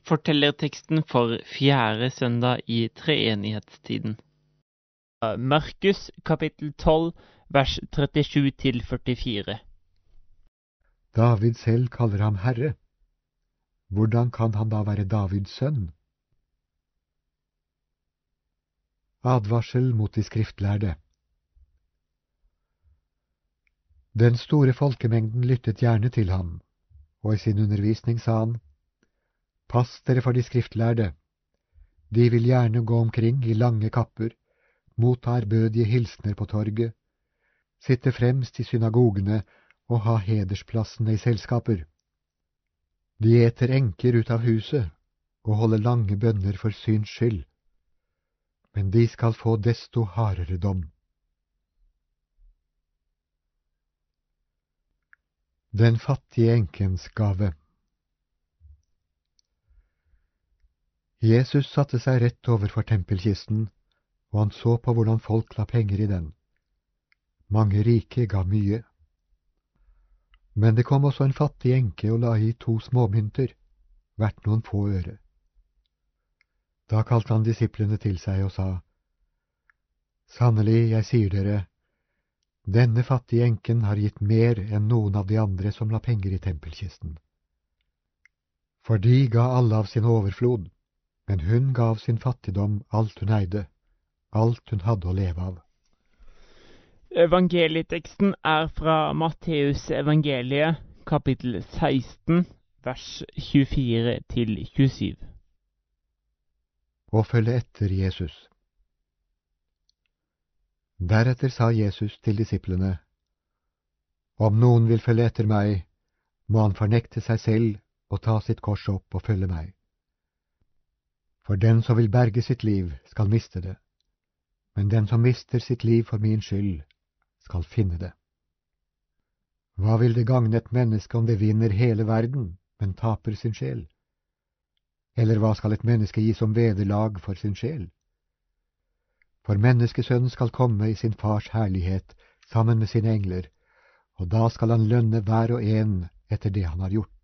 Fortellerteksten for fjerde søndag i treenighetstiden. Markus kapittel 12, vers 37-44. David selv kaller ham Herre. Hvordan kan han da være Davids sønn? Advarsel mot de skriftlærde. Den store folkemengden lyttet gjerne til ham, og i sin undervisning sa han: Pass dere for de skriftlærde. De vil gjerne gå omkring i lange kapper, motta ærbødige hilsener på torget, sitte fremst i synagogene og ha hedersplassene i selskaper. De eter enker ut av huset og holder lange bønner for syns skyld, men de skal få desto hardere dom. Den fattige enkens gave. Jesus satte seg rett overfor tempelkisten, og han så på hvordan folk la penger i den. Mange rike ga mye. Men det kom også en fattig enke og la i 2 småmynter, hvert noen få øre. Da kalte han disiplene til seg og sa: Sannelig, jeg sier dere, denne fattige enken har gitt mer enn noen av de andre som la penger i tempelkisten. For de ga alle av sin overflod, men hun gav sin fattigdom alt hun eide, alt hun hadde å leve av. Evangelieteksten er fra Matteus evangeliet, kapittel 16, vers 24-27. Å følge etter Jesus. Deretter sa Jesus til disiplene: Om noen vil følge etter meg, må han fornekte seg selv og ta sitt kors opp og følge meg. For den som vil berge sitt liv, skal miste det, men den som mister sitt liv for min skyld, skal finne det. Hva vil det gagne et menneske om det vinner hele verden, men taper sin sjel? Eller hva skal et menneske gi som vederlag for sin sjel? For menneskesønnen skal komme i sin fars herlighet sammen med sine engler, og da skal han lønne hver og en etter det han har gjort.